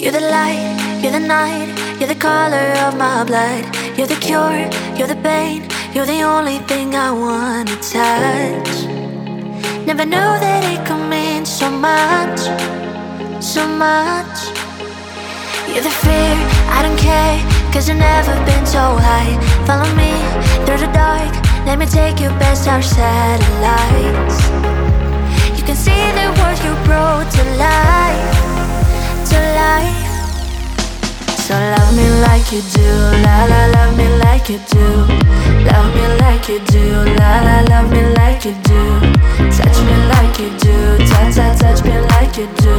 You're the light, you're the night, you're the color of my blood. You're the cure, you're the pain, you're the only thing I wanna touch. Never knew that it could mean so much, so much. You're the fear, I don't care, cause you've never been so high. Follow me through the dark, let me take you past our satellites. You can see the words you brought to life, to life. So love me like you do, la la, love me like you do. Love me like you do, la la, love me like you do. Touch me like you do, touch me like you do.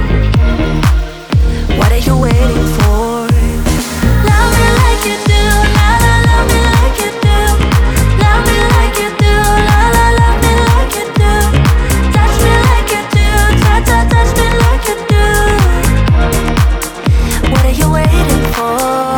What are you waiting for? Love me like you do, la la, love me like you do. Love me like you do, la la, love me like you do. Touch me like you do, touch me like you do. What are you waiting for?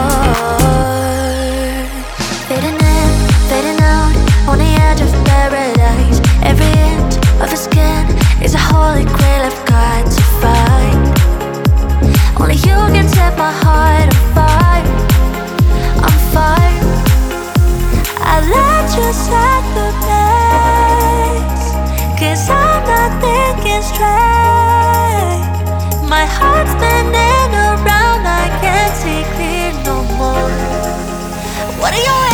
Fading in, fading out, on the edge of paradise. Every inch of your skin is a holy grail I've got to find. Only you can set my heart on fire, on fire. I let you set the pace, cause I'm not thinking straight. My heart's spinning around, I can't see clear no more. What are you